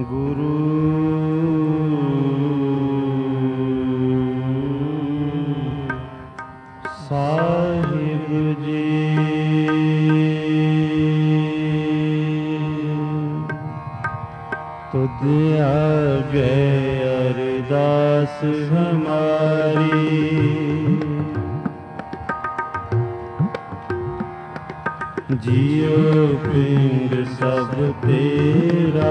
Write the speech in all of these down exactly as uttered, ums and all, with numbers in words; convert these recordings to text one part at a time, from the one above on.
गुरु साहिब जी तुझ आगे अरदास हमारी, जियो पिंड सब तेरा,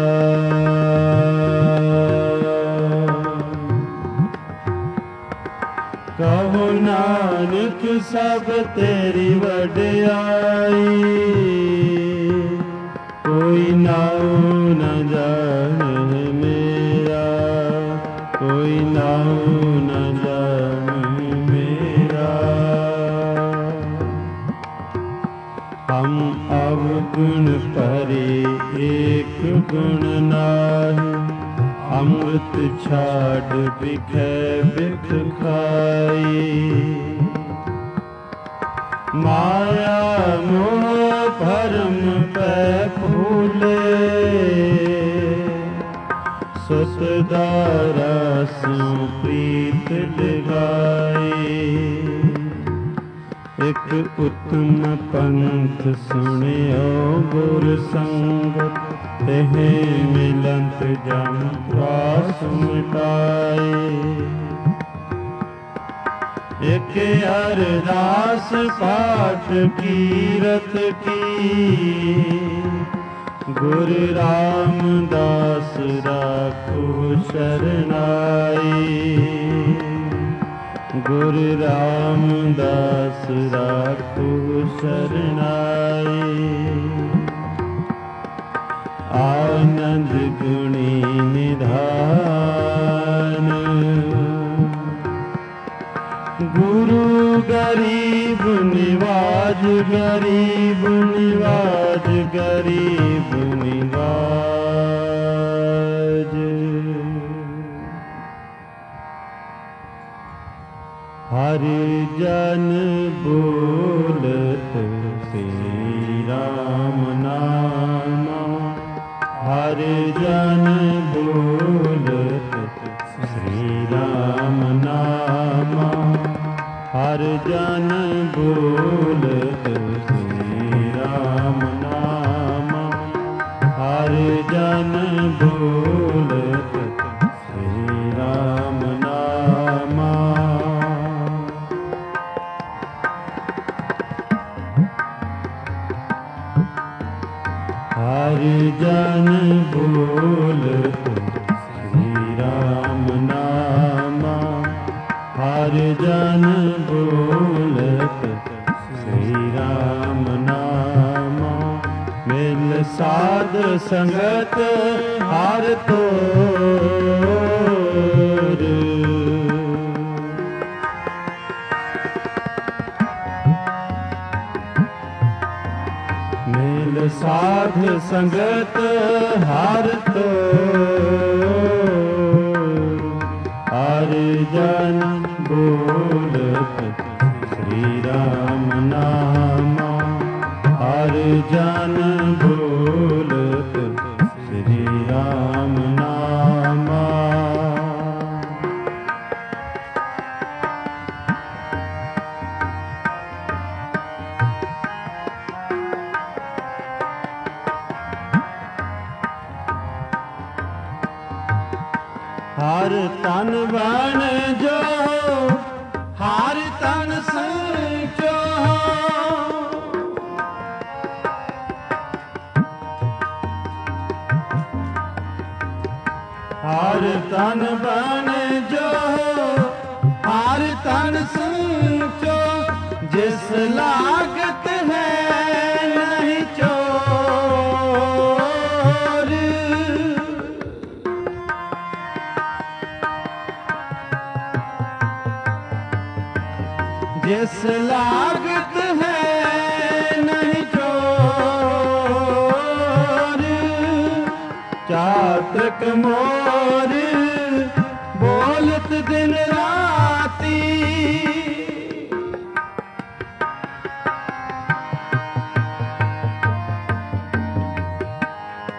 कहो नानक सब तेरी वड्याई, कोई नाऊ न जाने मेरा, कोई नाऊ न जाने मेरा। हम अवगुण परे एक गुण नाहि, अमृत छाड़ बिखै बिख खाई। माया मोह भरम पै फूले, सुत दारा सो प्रीत लगाई। एक उत्तम पंथ सुनियो गुर संगत, तेहे मिलंत जम त्रास मिटाए। एक अरदास पाठ कीरत की, गुरु रामदास राखो शरणाई। गुरु रामदास राखो शरणाई। आनंद गुणी निधान, गुरु गरीब निवाज, गरीब निवाज, गरीब निवाज। हरि जन बोलत श्री राम नाम, हरि जन बोलत श्री राम नाम, हरि जन बोलत श्री राम नाम, हरि जन बोलत श्री राम नाम। हरि जन बोलत श्री राम नाम, हरि जन बोलत श्री राम नाम। मिल साध संगत हर तोर, मिल साध संगत हर तोर। हरि जन बोलत श्री राम नाम, हरि जन बोलत श्री राम नाम। हर तन बन जो, हर तन संचो, हर तन बन जो, हर तन संचो। जिस लागत है नहीं चोर, जिस लागत है नहीं चोर। चातक मोर बोलत दिन राती,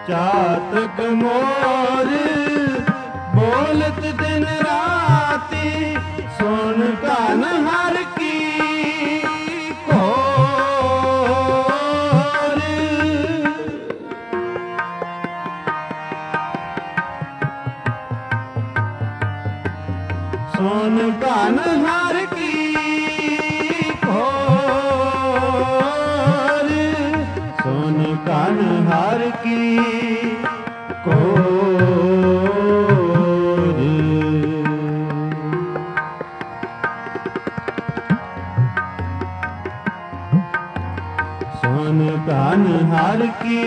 चातक मोर बोलत दिन राती सुन कान हर की कोर। सुन कान हर की कोर। सुन कान हर की कोर। सुन कान हर की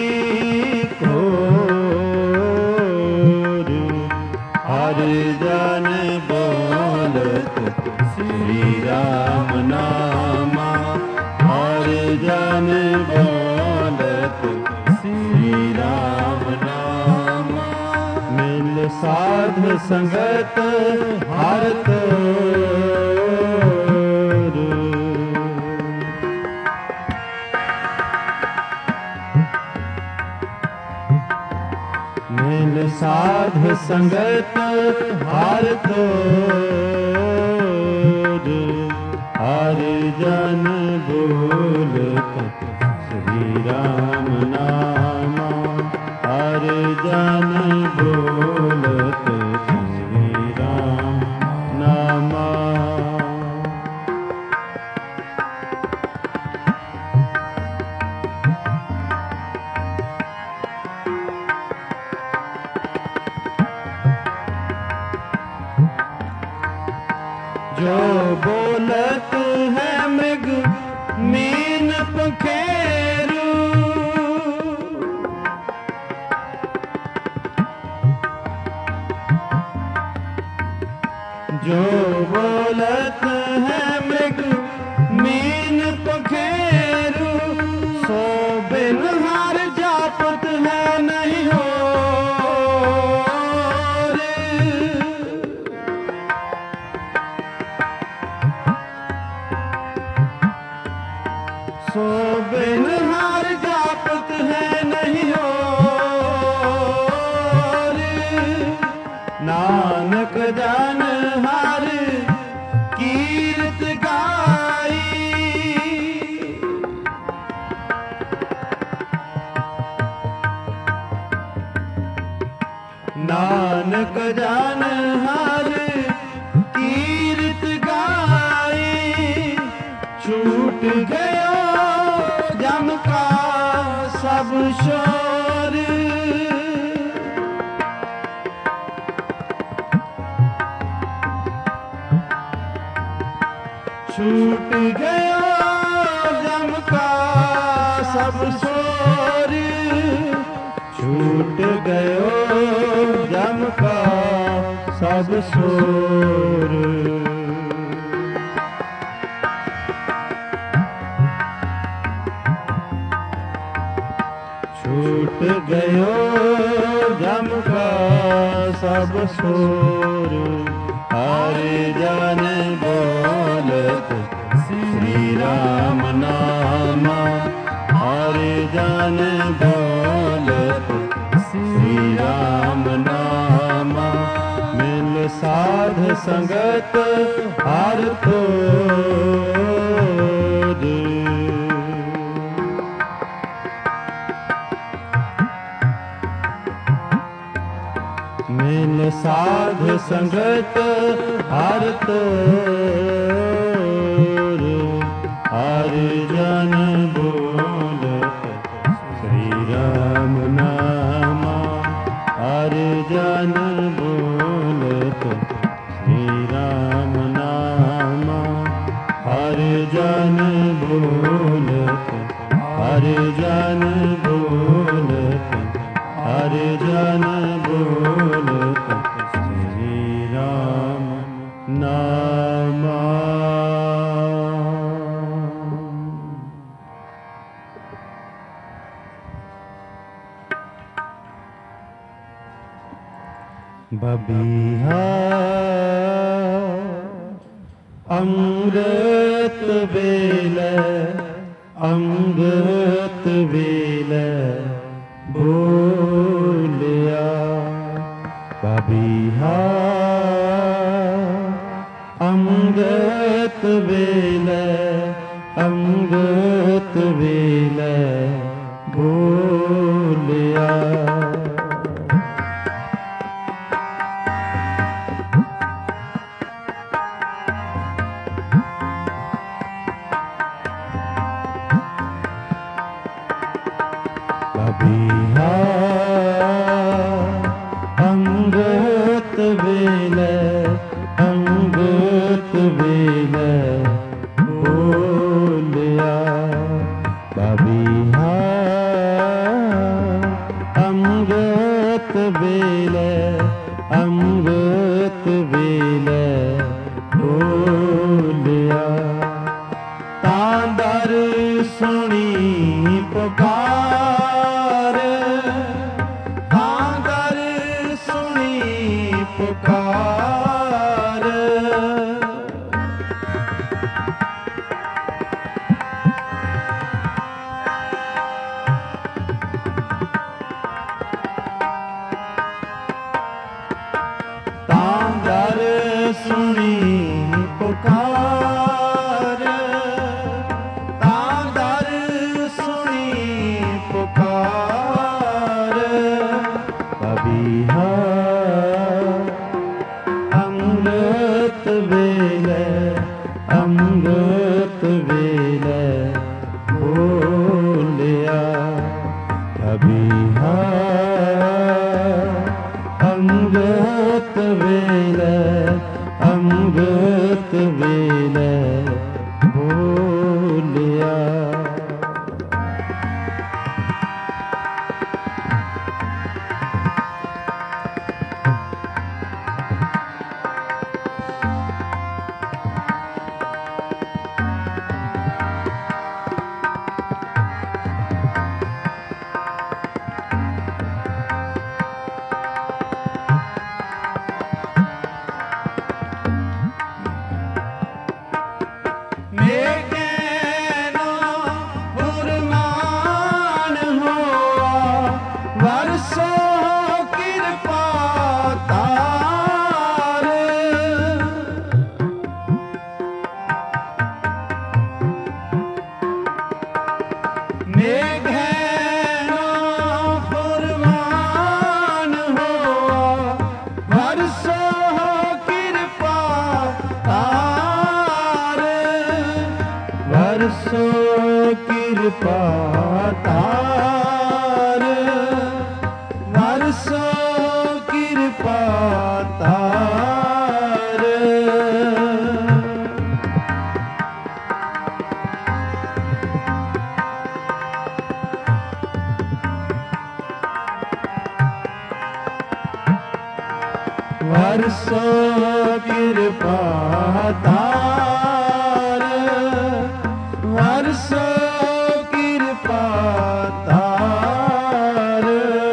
कोर। हर जन बोलत श्री राम नामा। हर जन बोलत श्री राम नामा। मिल साध संगत हर तोर। मिल साध संगत हर तोर। हर जन बोलत श्री राम नामा। हर जन बोलत श्री राम नामा। जो बोलत है मृग मीन पखेरु। जो बोलत है मृग मीन पखेरु। सो बिन हार जापत है नहीं हो। सो बिन हार जापत है नहीं हो। नानक जन हर कीर्त गाई। नानक जन हर कीर्त गाई। छूट गयो जम का सब शोर। छूट गयो जम का सब शोर। छूट गयो जम का सब शोर। छूट गयो जम का सब शोर। हर जन बोलत श्री राम नामा। हर जन बोलत श्री राम नामा। मिल साध संगत हर तोर। मिल साध संगत हर तोर। हर जन बोलत श्री राम नामा। हर जन बोलत श्री राम नामा। हर जन बोलत। हर जन बोलत। हर जन बोलत श्री राम नामा। बबीहा अमृत बेले। अमृत बेले बो ਵੇਲੇ ਅੰਗਤ ਵੇਲੇ ਬੋਲਿਆ। ਕਬੀਹਾ ਅੰਗਤ ਵੇਲੇ ਅੰਗਤ ਵੇਲੇ ਬੋਲਿਆ। ਕਬੀਹਾ ਅੰਗਤ ਵੇਲੇ ਅੰਗਤ ਵੇਲੇ ਬੋਲਿਆ। ਤਾਂ ਦਰ ਸੁਣੀ ਪੁਕਾਰ ਤਾਂ ਦਰ ਸੁਣੀ ਪੁਕਾਰ। ਤਾਂ ਦਰ ਸੁਣੀ ਪੁਕਾਰ ਤਾਂ ਦਰ ਸੁਣੀ ਪੁਕਾਰ। ਕਬੀਹਾ ਅੰਗਤ ਵੇਲੇ ਅੰਗਤ ਵੇਲੇ ਬੋਲਿਆ। ਕਬੀਹਾ ਅੰਗਤ ਵੇਲੇ ਅੰਗਤ ਵੇਲੇ ਬੋਲਿਆ। ਵਰਸੋ ਕਿਰਪਾ ਤਾਰ ਵਰਸੋ ਕਿਰਪਾ ਤਾਰ। ਵਰਸੋ ਕਿਰਪਾ ਤਾਰ ਵਰਸੋ ਕਿਰਪਾ ਤਾਰ।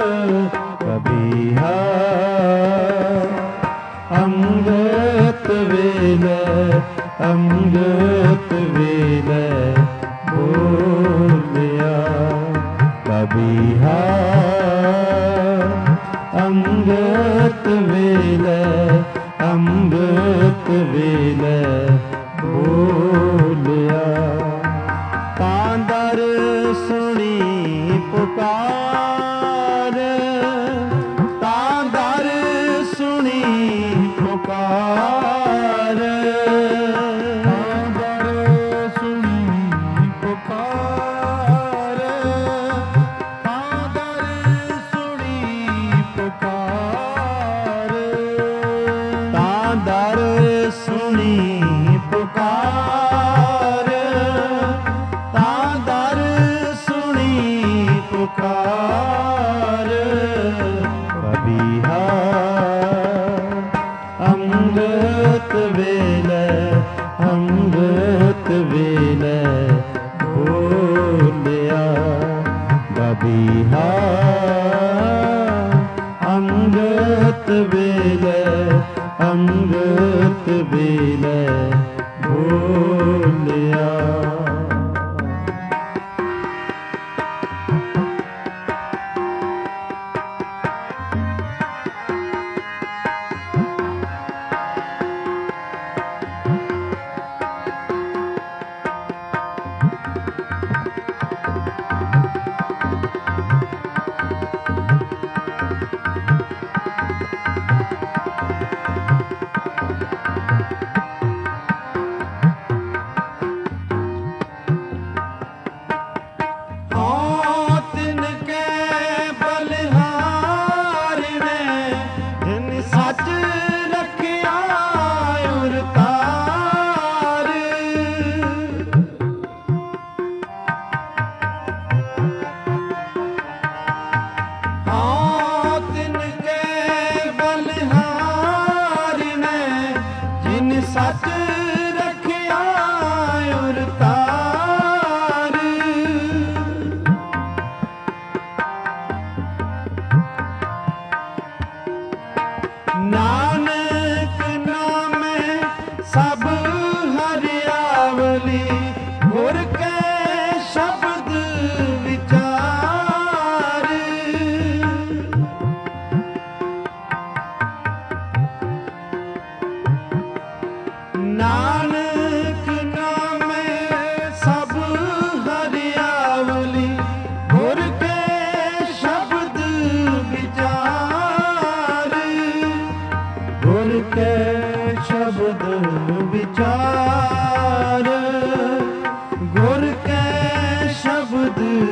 ਕਬੀਹਾ ਅੰਗਤ ਵੇਲੇ ਅੰਗਤ ਵੇਲੇ ਬੋਲਿਆ। ਕਬੀਹਾ ਅੰਗਤ ਵੇਲੇ ਅੰਗਤ ਵੇਲੇ ਬੋਲਿਆ। ਤਾਂ ਦਰ ਸੁਣੀ ਪੁਕਾਰ ਤਾਂ ਦਰ ਸੁਣੀ ਪੁਕਾਰ। ਤਾਂ ਦਰ ਸੁਣੀ ਪੁਕਾਰ ਤਾਂ ਦਰ ਸੁਣੀ ਪੁਕਾਰ। ਤਾਂ ਦਰ ਸੁਣੀ ਪੁਕਾਰ ਤਾਂ ਦਰ ਸੁਣੀ ਪੁਕਾਰ। ਕਬੀਹਾ ਅੰਗਤ ਵੇਲੇ ਅੰਗਤ ਵੇਲੇ ਬੋਲਿਆ। ਕਬੀਹਾ ਅੰਗਤ ਵੇਲੇ ਅੰਗਤ ਵੇਲੇ ਬੋਲਿਆ।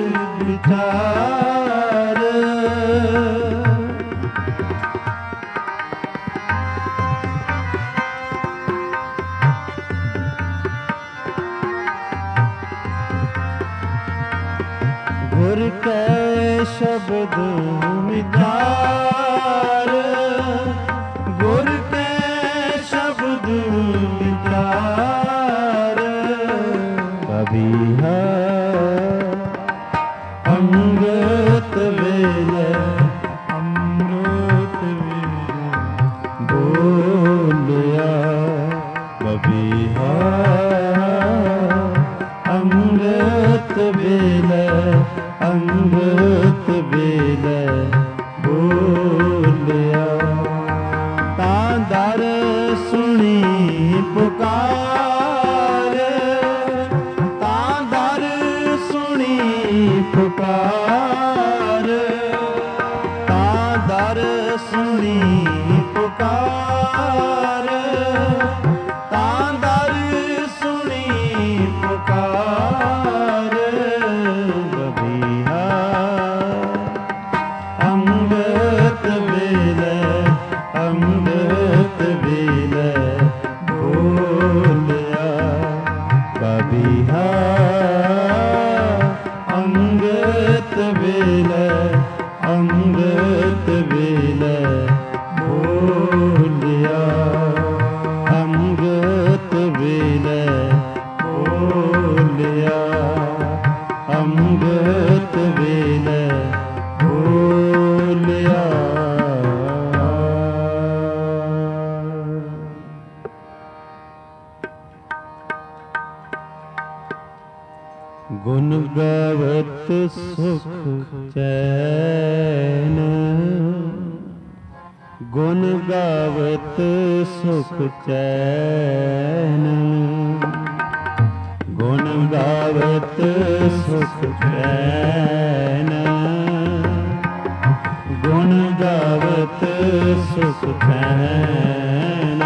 ਵਿਚਾਰ। ਗੁਰ ਕੈ ਸ਼ਬਦ ਵਿਚਾਰ, ਗੁਰ ਕੈ ਸ਼ਬਦ ਵਿਚਾਰ। ਕਬੀਹਾ ਅੰਗਤ ਵੇਲੇ ਅੰਮ੍ਰਿਤ ਵੇਲੇ ਬੋਲਿਆ। ਕਬੀਹਾ ਅੰਗਤ ਵੇਲੇ ਅੰਗਤ ਵੇਲੇ ਬੋਲਿਆ। ਤਾਂ ਦਰ ਸੁਣੀ ਪੁਕਾਰ, ਤਾਂ ਦਰ ਸੁਣੀ ਪੁਕਾਰ, ਤਾਂ ਦਰ ਸੁਣੀ ਪੁਕਾਰ, ਤਾਂ ਦਰ ਸੁਣੀ ਪੁਕਾਰ। ਬਬੀਹਾ ਅੰਮ੍ਰਿਤ ਵੇਲੇ ਅੰਮ੍ਰਿਤ ਵੇਲੇ ਬੋਲਿਆ। ਬਬੀਹਾ ਅੰਮ੍ਰਿਤ ਵੇਲੇ ਅੰਮ੍ਰਿਤ ਵੇਲੇ ਬੋਲਿਆ। ਅੰਮ੍ਰਿਤ ਵੇਲੇ ਬੋਲਿਆ। ਅੰਮ੍ਰਿਤ ਵੇਲੇ ਬੋਲਿਆ। ਗੁਣ ਗਾਵਤ ਸੁਖ ਚੈਨ, ਗੁਣ ਗਾਵਤ ਸੁਖ ਚੈਨ, ਗੁਣ ਗਾਵਤ ਸੁਖ ਚੈਨ, ਗੁਣ ਗਾਵਤ ਸੁਖ ਚੈਨ।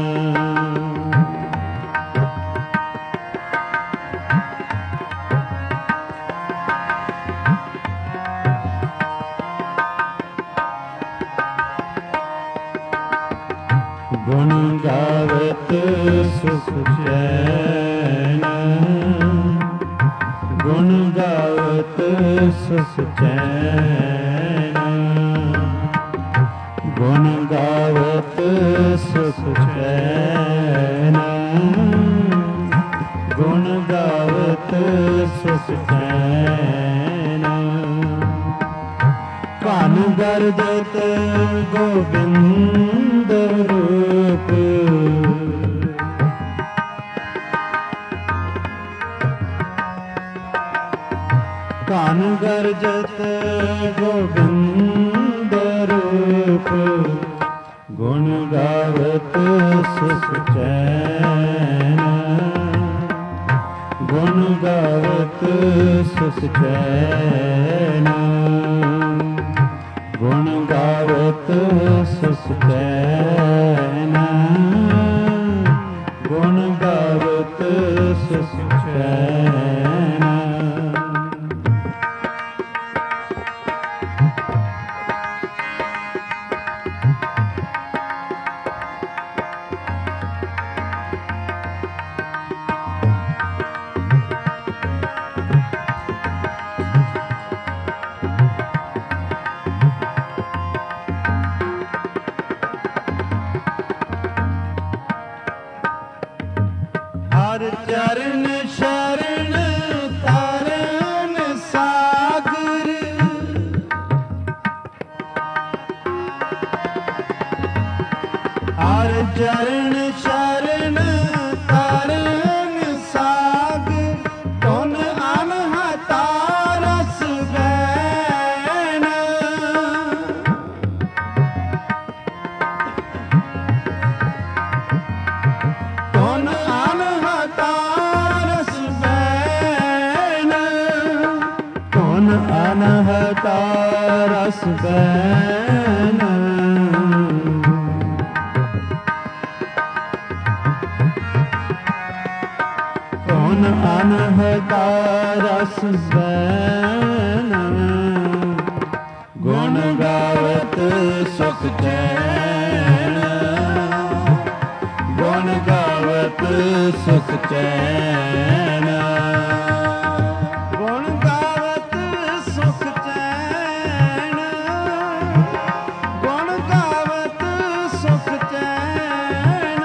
ਗੁਣ ਗਾਵਤ ਸੁਖ ਚੈਨ, ਗੁਣ ਗਾਵਤ ਸੁਖ ਚੈਨ, ਗੁਣ ਗਾਵਤ ਸੁਖ ਚੈਨ, ਗੁਣ ਗਾਵਤ ਸੁਖ ਚੈਨ। ਧਨ ਗਰਜਤ ਗੋਬਿੰਦ ਰੂਪ, ਧਨ ਗਰਜਤ ਗੋਬਿੰਦ ਰੂਪ। ਗੁਣ ਗਾਵਤ ਸੁਖ ਚੈਨ, ਗੁਣ ਗਾਵਤ ਸੁਖ ਚੈਨ, ਗੁਣ ਗਾਵਤ ਸੁਖ ਚੈਨ, ਗੁਣ ਗਾਵਤ ਸੁਖ ਚੈਨ। ਹਰ ਚਰਨ ਸ਼ਰਨ ਤਰਨ ਸਾਗਰ, ਹਰ ਚਰਨ ਸ਼ਰਨ ਤਰਨ ਸਾਗਰ। ਧੁਨ ਅਨਹਤਾ ਰਸ ਬੈਨ, ਧੁਨ ਅਨਹਤਾ ਰਸ ਬੈਨ, ਧੁਨ ਅਨਹਤਾ ਰਸ ਬੈਨ। ਧੁਨ ਮਨ ਅਨਹਤਾ ਰਸ ਬੈਨ, ਗੁਣ ਗਾਵਤ ਸੁਖ ਚੈਨ, ਗੁਣ ਗਾਵਤ ਸੁਖ ਚੈਨ, ਗੁਣ ਗਾਵਤ ਸੁਖ ਚੈਨ, ਗੁਣ ਗਾਵਤ ਸੁਖ ਚੈਨ,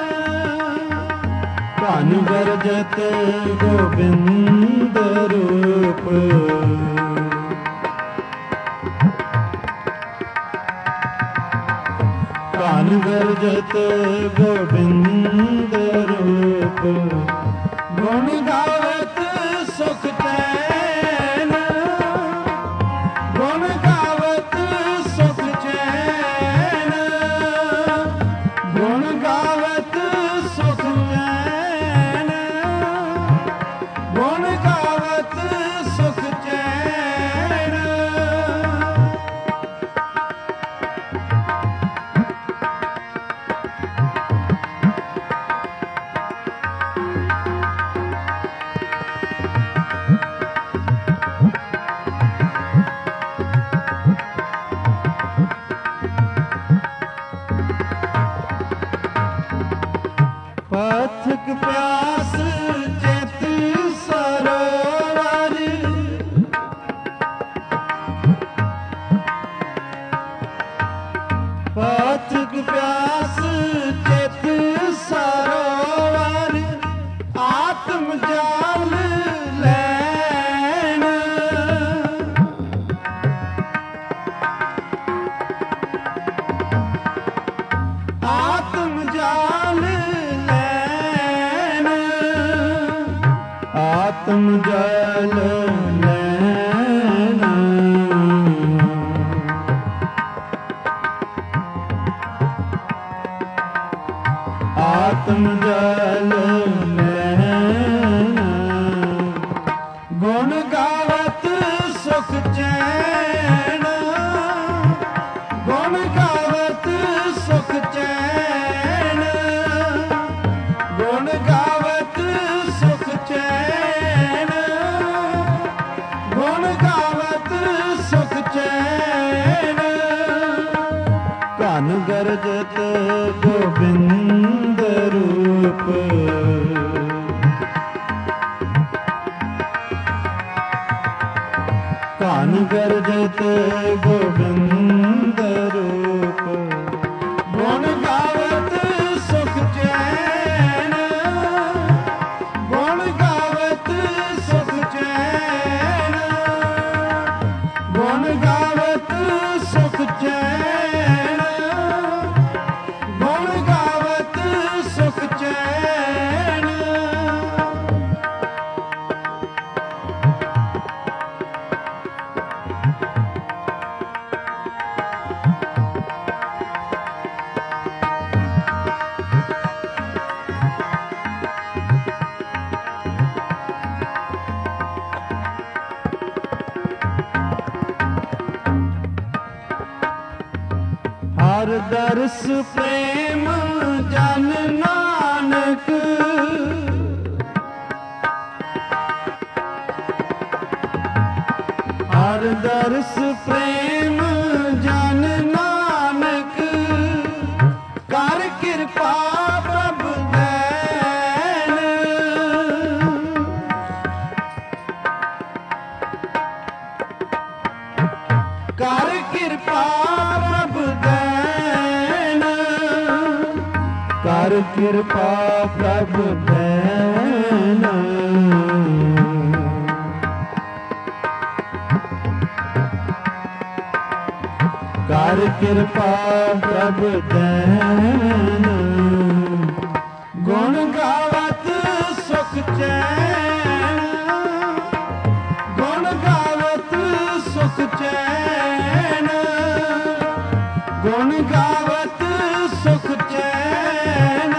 ਧਨ ਗਰਜਤ ਗੋਬਿੰਦ ਰੂਪ, ਧਨ ਗਰਜਤ ਗੋਬਿੰਦ ਰੂਪ, ਗੁਣ ਗਾਵਤ ਸੁਖ ਚੈਨ, ਗੁਣ ਗਾਵਤ ਸੁਖ ਚੈਨ, ਗੁਣ ਗਾਵਤ ਸੁਖ ਚੈਨ, ਗੁਣ ਗਾਵਤ ਸੁਖ ਚੈਨ, ਪਥਕ ਪਿਆਸ ਚਿਤ ਸਰੋਵਰ, ਪਥਕ ਪਿਆਸ ਚਿਤ ਸਰੋਵਰ, ਆਤਮ ਜਾਲ ਲੈਣ, ਆਤਮ ਜਾਲ ਲੈਣ, ਆਤਮ ਜਲ ਲੈਣ, ਆਤਮ ਜਲ ਲੈਣ, ਗੁਣ ਗਾਵਤ ਸੁਖ ਚੈਨ, ਗੁਣ ਗਾਵਤ ਸੁਖ ਚੈਨ, ਗੁਣ ਗਾਵਤ ਸੁਖ ਚੈਨ, ਗੁਣ ਗਾਵਤ ਸੁਖ ਚੈਨ, ਧਨ ਗਰਜਤ ਗੋਬਿੰਦ ਰੂਪ, ਧਨ ਗਰਜਤ ਗੋਬਿੰਦ ਰੂਪ, ਗੁਣ ਗਾਵਤ ਸੁਖ ਚੈਨ, ਗੁਣ ਗਾਵਤ ਸੁਖ ਚੈਨ, ਗੁਣ ਗਾਵਤ ਸੁਖ ਚੈਨ, ਗੁਣ ਗਾਵਤ ਸੁਖ ਚੈਨ, ਹਰ ਦਰਸ ਪ੍ਰੇਮ ਜਨ ਨਾਨਕ, ਹਰ ਦਰਸ ਪ੍ਰੇਮ ਜਨ ਨਾਨਕ, ਕਰ ਕਿਰਪਾ ਪ੍ਰਭ ਦੈਨ, ਕਰ ਕਿਰਪਾ ਪ੍ਰਭ ਦੈਨ, ਕਰ ਕਿਰਪਾ ਪ੍ਰਭ ਦੈਨ, ਕਰ ਕਿਰਪਾ ਪ੍ਰਭ ਦੈਨ, ਗੁਣ ਗਾਵਤ ਸੁਖ ਚੈਨ, ਗੁਣ ਗਾਵਤ ਸੁਖ ਚੈਨ, ਗੁਣ ਗਾਵਤ ਸੁਖ ਚੈਨ,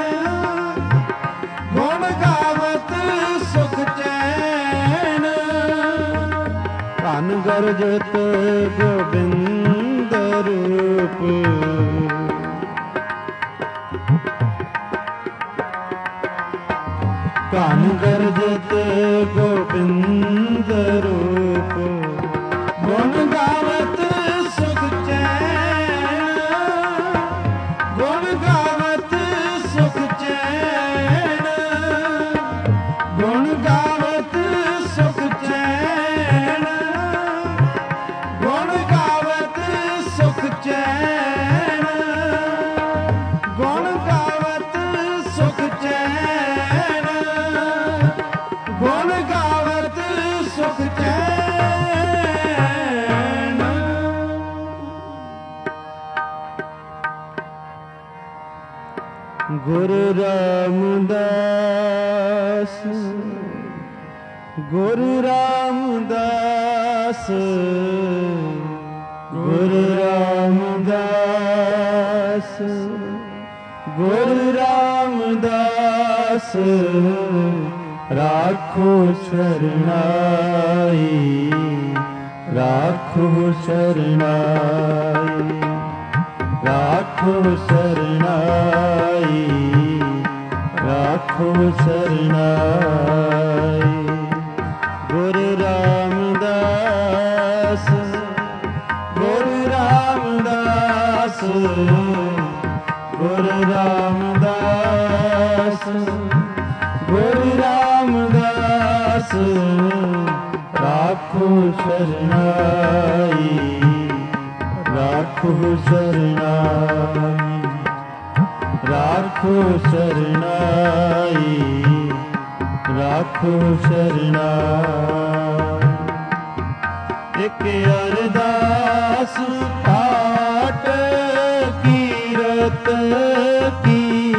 ਗੁਣ ਗਾਵਤ ਸੁਖ ਚੈਨ, ਧਨ ਗਰਜਤ ਗੋਬਿੰਦ ਰੂਪ, ਧਨ ਗਰਜਤ ਗੋਬਿੰਦ ਰੂਪ, ਗੁਣ ਗਾਵਤ ਸੁਖ ਚੈਨ, ਗੁਣ ਗਾਵਤ ਸੁਖ ਚੈਨ, ਗੁਣ ਗਾਵਤ ਸੁਖ ਚੈਨ, ਗੁਣ ਗਾਵਤ ਸੁਖ ਚੈਨ, ਗੁਣ ਗਾਵਤ ਸੁਖ ਚੈਨ, ਗੁਣ ਗਾਵਤ ਸੁਖ ਚੈਨ। ਗੁਰੂ ਰਾਮਦਾਸ, ਗੁਰੂ ਰਾਮਦਾਸ, ਗੁਰੂ ਰਾਮਦਾਸ, ਗੁਰੂ ਰਾਮਦਾਸ, ਰਾਖੋ ਸ਼ਰਨਾਈ, ਰਾਖੋ ਸ਼ਰਨਾਈ, ਰਾਖੋ ਸ਼ਰਨਾਈ, ਰਾਖੋ ਸ਼ਰਨਾਈ। ਗੁਰੂ ਰਾਮਦਾਸ, ਗੁਰੂ ਰਾਮਦਾਸ, ਗੁਰੂ ਰਾਮਦਾਸ, ਗੁਰੂ ਰਾਮਦਾਸ, ਰਾਖੋ ਸ਼ਰਨਾਈ, ਰਾਖੋ ਸ਼ਰਨਾਈ, ਰਾਖੋ ਸ਼ਰਨਾਈ, ਰਾਖੋ ਸ਼ਰਨਾਈ। ਇੱਕ ਅਰਦਾਸ ਪਾਟ ਕੀਰਤ ਕੀ,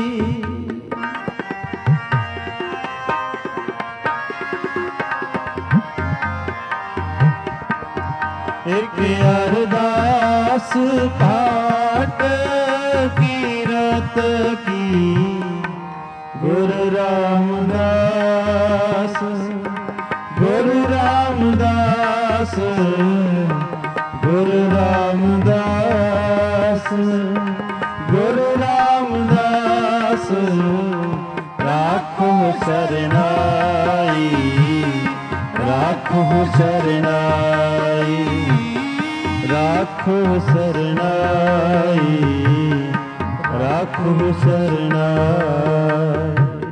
ਇੱਕ ਅਰਦਾਸ ਪਾਟ ਕੀਰਤ ਕੀ। ਗੁਰੂ ਰਾਮਦਾਸ, ਗੁਰੂ ਰਾਮਦਾਸ, ਗੁਰੂ ਰਾਮਦਾਸ, ਗੁਰੂ ਰਾਮਦਾਸ, ਰਾਖੋ ਸ਼ਰਨਾਈ, ਰਾਖੋ ਸ਼ਰਨਾਈ, ਰਾਖੋ ਸ਼ਰਨਾਈ, ਰਾਖੋ ਸ਼ਰਨਾਈ।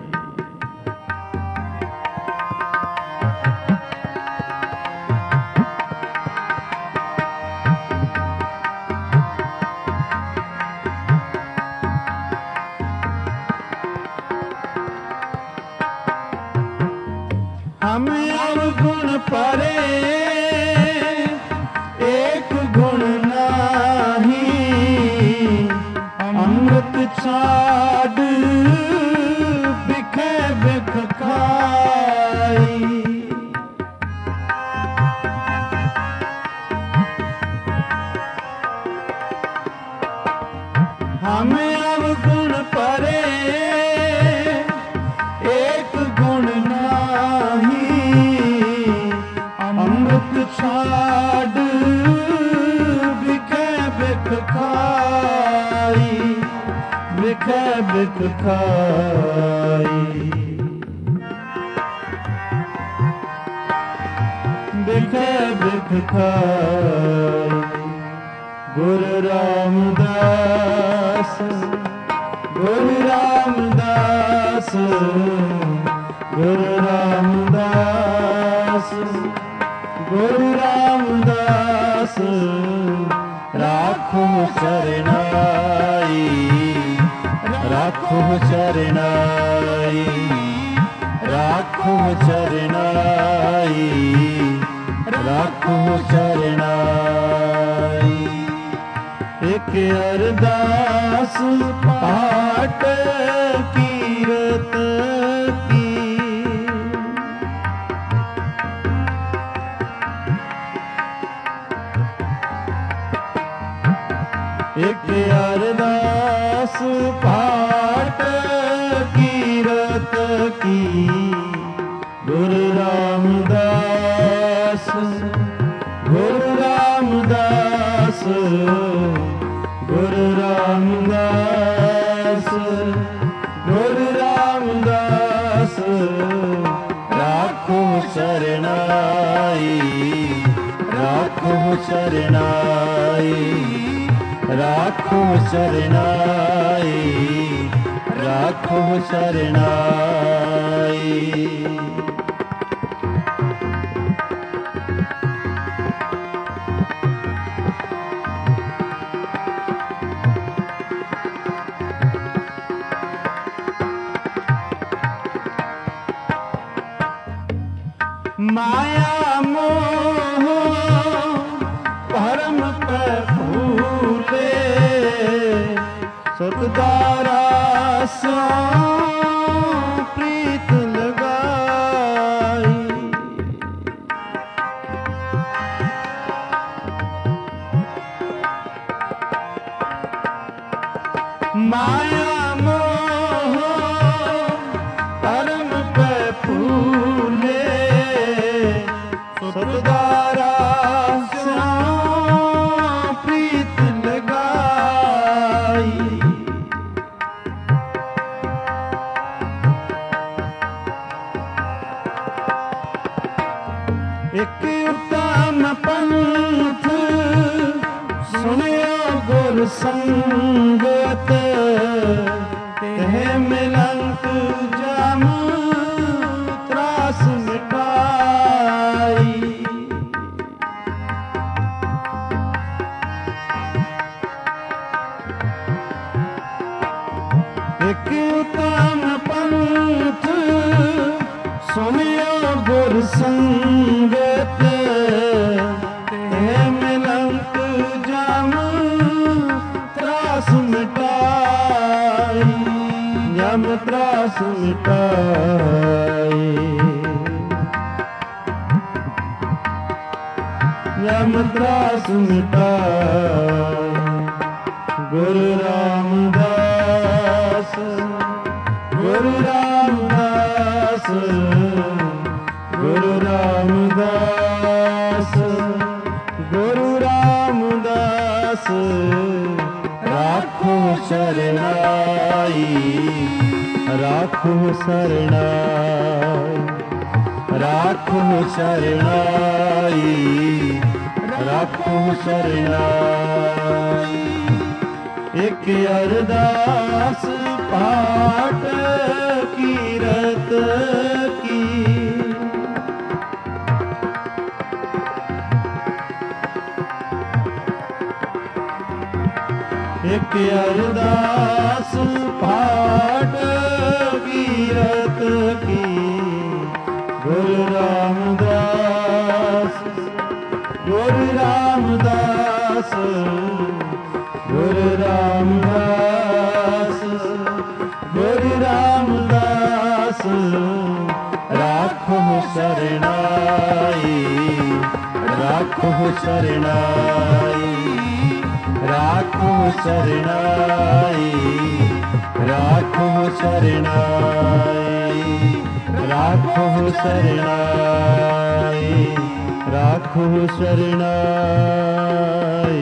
हम अवगुण परे एक गुण नाही, अमृत छाड़ बिखे बिख खाई। हम अवगुण परे एक गुण नाही, अमृत छाड़ बिखे बिख खाई, बिखे बिख खाई, बिखे बिख खाई। गुरु रामदास, गुरु रामदास, गुरु रामदास, गुरु रामदास, राखो शरनाई, राखो शरनाई, राखो शरनाई, राखो शरनाई। एक अरदास पाठ कीरत की, एक अरदास पाठ कीरत की। गुरु रामदास, गुरु रामदास, गुरु रामदास, गुरु रामदास, राखो शरणाई, राखो शरणाई, राखो शरणाई। माया मोह भरम पे भूले, सुतदारा सो प्रीत लगाई। माया मोह भरम पे भूले, सुतदारा सो प्रीत लगाई। एक उत्तम पंथ सुनियो गुर संगत, तेह मिलंत जम त्रास मिटाई। एक उत्तम पंथ सुनियो गुर संगत, तेह मिलंत जम त्रास मिटाई, जम त्रास मिटाई, जम त्रास मिटाई। गुरु रामदास, गुरु रामदास, गुरु रामदास, गुरु रामदास। राखो शरणाई, राखो शरणाई, राखो शरणाई, राखो शरणाई। एक अरदास पाठ कीरत की, एक अरदास पाठ कीरत की। गुरु रामदास, गुरु रामदास, गुरु रामदास, गुरु रामदास। राखो शरणाई, राखो शरणाई, राखो शरणाई, राखो शरणाई, राखो शरणाई, राखो शरणाई।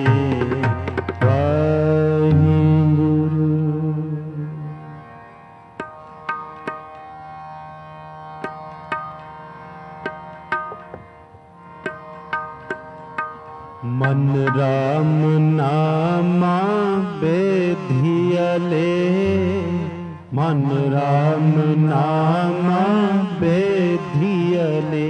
मन राम नामा बेधियले, मन राम नामा बेधियले।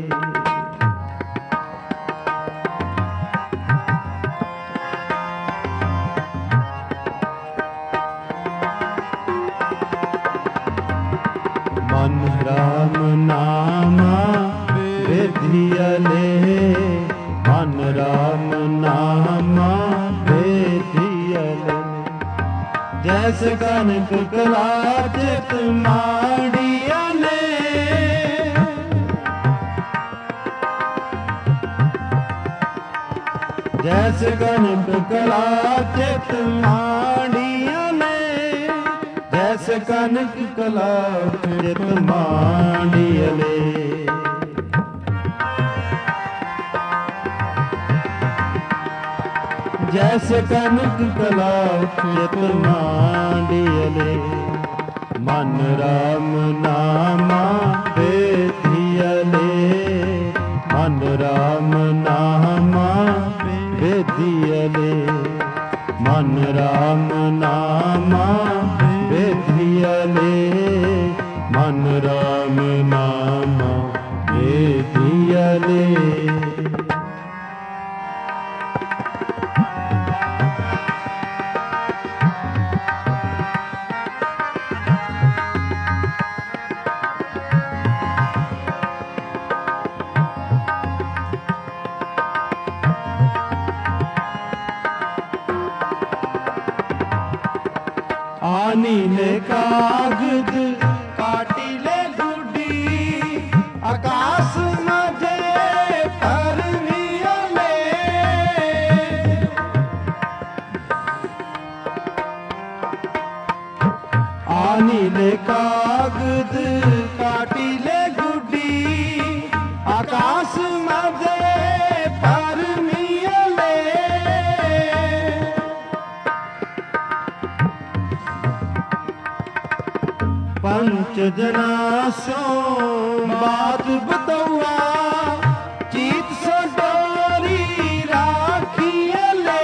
मन राम नामा बेधियले, मन राम नामा बेधियले। जैसे कनक कलाचित माड़ियले, जैसे कनक कलाचित माड़ियले, जैसे कनक कलाचित माड़ियले। जैसे कनक कलाचित माड़ियले। मन राम नामा बेधियले, मन राम नाम बेधियले मन राम नामा बेधियले मन राम नामा बेधियले। आनीले कागद काटिले गुडी आकाश मजे परनियले। आनीले कागद काटिले गुडी आकाश मजे परनियले। पंच जनासो बात बतौआ चीत सो डोरी राखियले।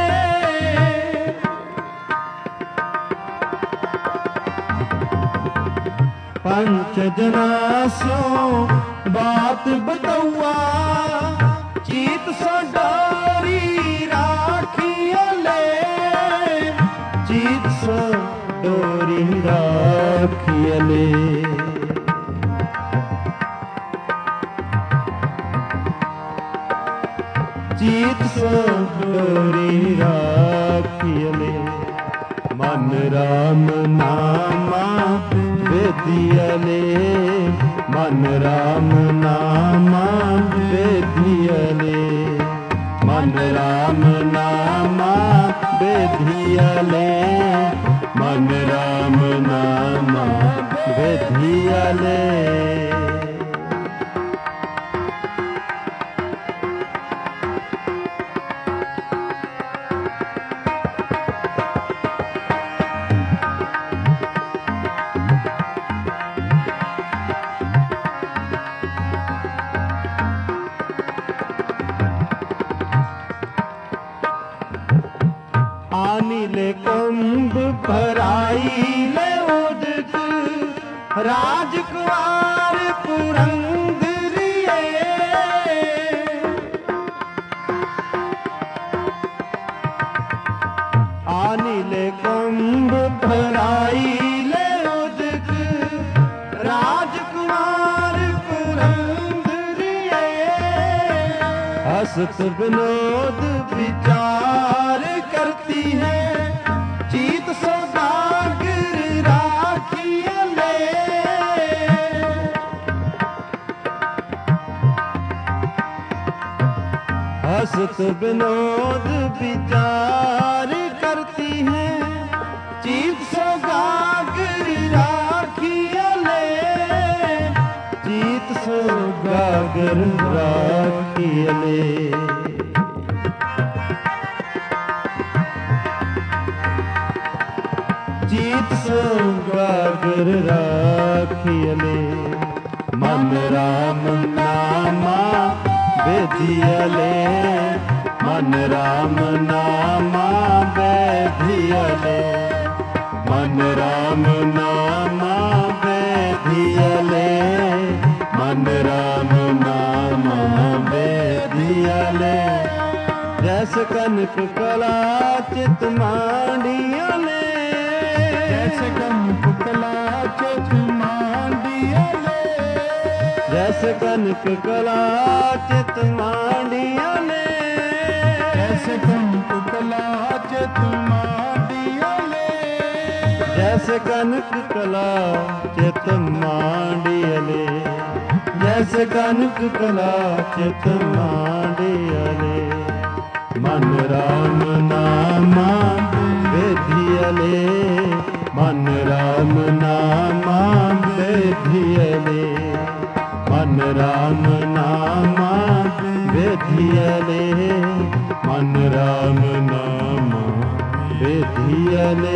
पंच जनासो बात बतौआ चीत सो डोरी राखियले। चीत सो डोरी राखियले। चीत सो डोरी राखियले मन राम नामा बेधियले मन राम नामा बेधियले मन राम नामा बेधियले मन राम नामा बेधियले। आनीले कुंभ भराईले उदित राजकुमार पुरंदरिये। आनीले कुंभ भराईले उदित राजकुमार पुरंदरिये। हसत विनोद विचार करती है चीत सौदागर राखियले। हसत विनोद विचार करती है चीत सौदागर राखियले। चीत सौदागर राखियले। चीत सौदागर राखियले मन राम नामा बेधियले मन राम नामा बेधियले मन राम नामा बेधियले मन राम नामा बेधियले। जैसे कनक कला चित मांडियले जैसे कनक कला चित मांडियले जैसे कनक कला चित मांडियले जैसे कनक कला चित मांडियले जैसे कनक कला चित मांडियले जैसे कनक कला चित मांडियले मन राम नामा बेधियले मन राम नामा बेधियले मन राम नामा बेधियले मन राम नामा बेधियले।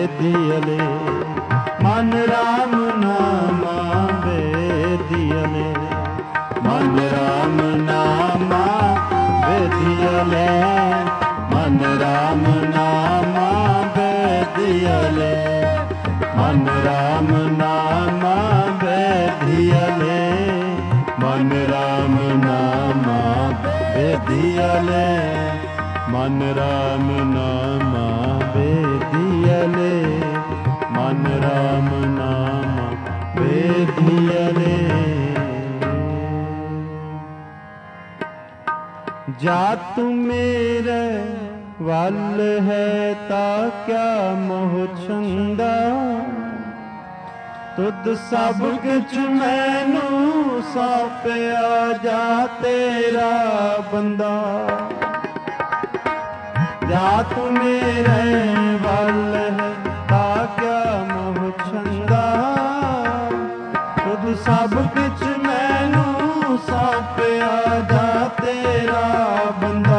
बेदियले मन राम नामा बेदियले मन राम नामा बेदियले मन राम नामा बेदियले मन राम नामा बेदियले मन राम नामा बेदियले मन राम नामा बेदियले मन राम नामा बेदियले जात मेरे वल है ता क्या मोह छंदा तुद सब कुछ मैनू सौंपिया जा तेरा बंदा जात मेरे वल है ता क्या मोह छंदा तुद सब कुछ मैनू सौंपिया जा तेरा बंदा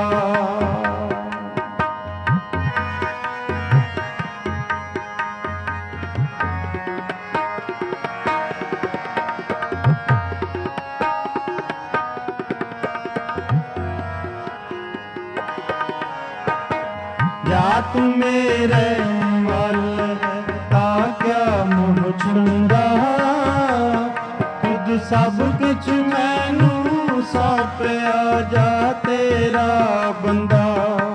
जात मेरे वल है ता क्या मोह छंदा खुद सब कुछ मैनू सौंपिया जा तेरा बंदा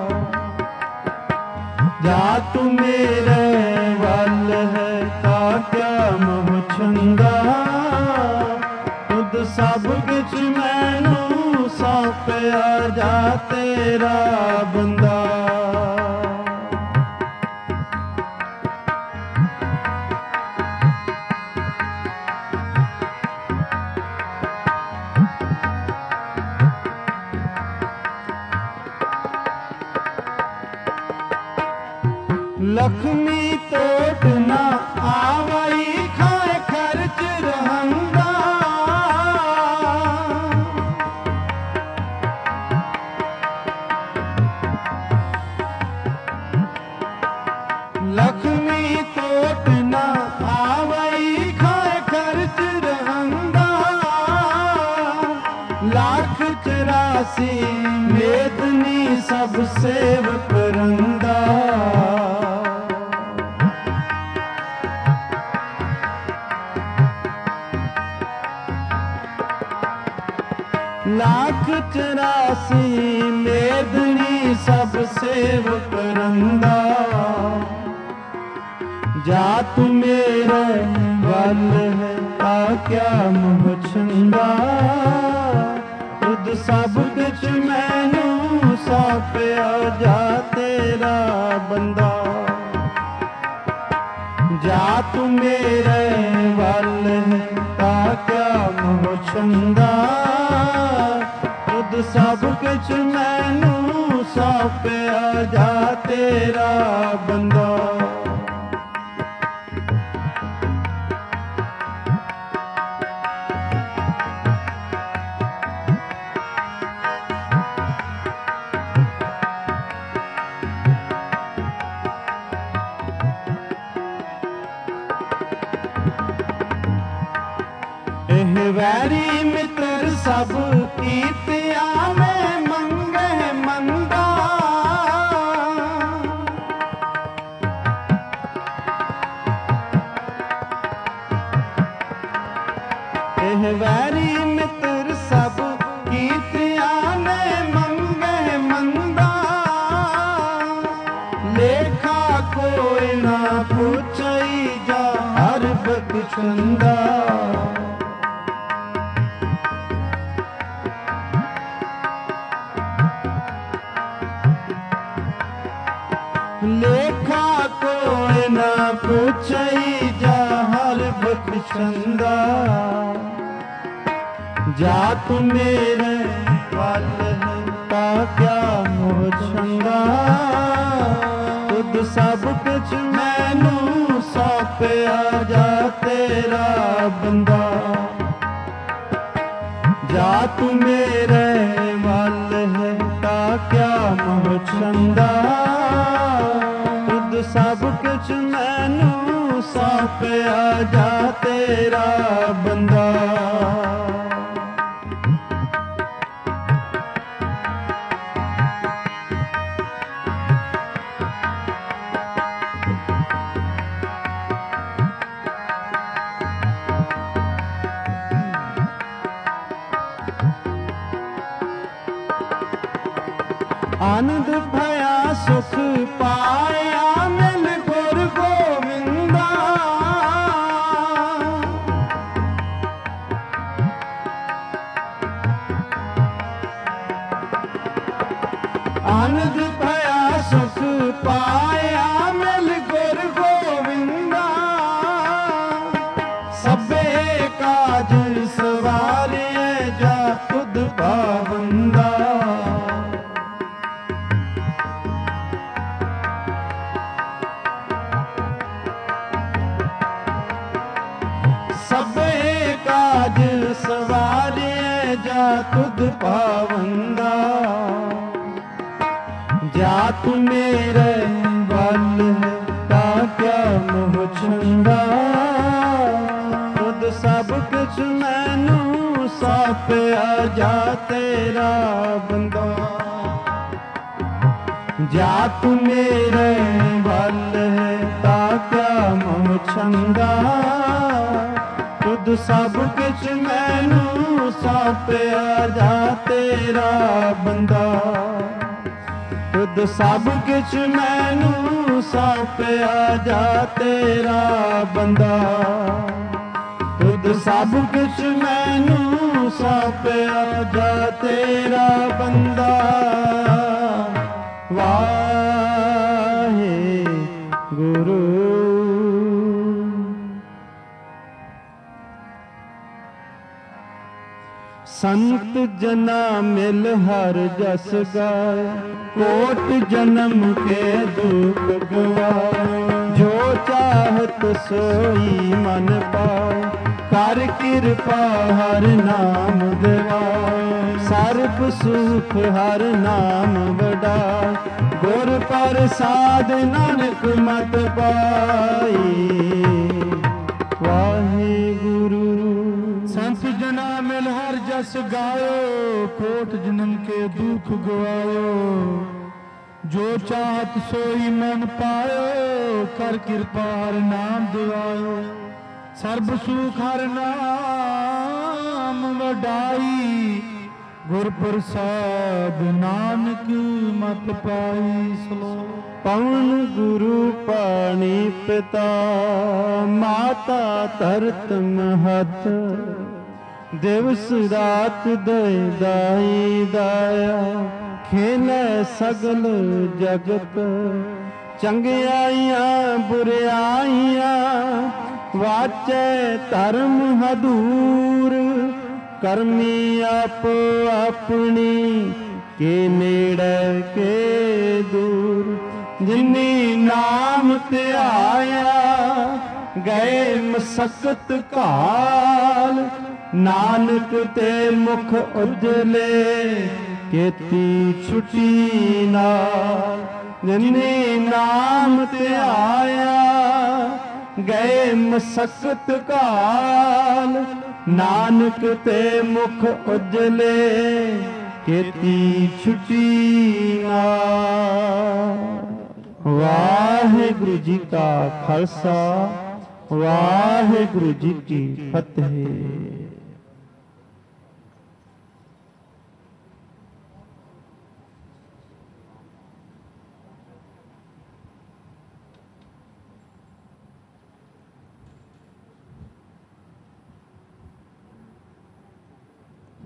जात मेरे वल है ता क्या मोह छंदा खुद सब कुछ मैनू सौंपिया जा तेरा बंदा लक्ष्मी तोट ना आवई खाए खर्च रहंदा लक्ष्मी तोट ना आवई खाए खर्च रहंदा लाख चौरासी मेदनी सब सेव करंदा लाख चौरासी मेदनी सब सेव करंदा जात मेरे वल है ता क्या मोह छंदा खुद सब कुछ मैनू सौंपिया जा तेरा बंदा जात मेरे वल है ता क्या मोह छंदा खुद सब कुछ मैनू सौंपिया जा तेरा बंदा एह वैरी मित्र सब कीतिया में मंगे मंदा एह वैरी मित्र सब कीतिया में मंगे मंदा लेखा कोई ना पूछई जा हर बख्शंदा लेखा कोई ना पूछई जा हर बख्शंदा जात मेरे वल है ता क्या मोह छंदा खुद सब कुछ मैनू सौंपिया जा तेरा बंदा जात मेरे वल है ता क्या मोह छंदा सब कुछ मैं मैनू सौंपिया जा तेरा बंदा। आनंद भया सुख पाया मिल गुर गोविंदा। आनंद भया सुख पाया मिल गुर गोविंदा। सबे काज सवारिए जा तुध पाबंदा। सबे काज सवारिए जा तुध पावंदा। जात मेरे बल है ता क्या मोह छंदा। तुध सब कुछ मैनू सौंपिया जा तेरा बंदा। जात मेरे बल है ता क्या मोह छंदा। तुध सब कुछ मैनू सौंपिया जा तेरा बंदा। तुध सब कुछ मैनू सौंपिया जा तेरा बंदा। तुध सब कुछ मैनू सौंपिया जा तेरा बंदा। वाहे गुरु। संत जना मिल हर जस गाय। कोट जन्म के दुख गवाए। जो चाहत सोई मन पाए। कर कृपा हर नाम दिवाए। सर्ब सुख हर नाम बढ़ाए। गुर प्रसाद नानक मत पाई। वाहे गुरु। संत जना मिल हर जस गायो। कोट जन्म के दुख गवायो। जो चाहत सोई मन पायो। कर कृपा हर नाम दिवायो। सर्ब सुख हर नाम वडाई। गुर प्रसाद नानक मत पाई। सलोक। पवन गुरु पाणी पिता। माता तरत महत। दिवस रात दय दाई दाया। खेलै सगल जगत। चंगियाइयां बुरियाइयां। वाचै धर्म हदूर। करमी आप अपनी के नेड़े के दूर। जिन्नी नाम ध्याया गए मसकत काल। नानक ते मुख उजले केती छुटी नाल। जिन्नी नाम ध्याया गए मसकत काल। नानक ते मुख उजले केती छुटी नाल। वाहिगुरु जी का खालसा वाहिगुरु जी की फतेह।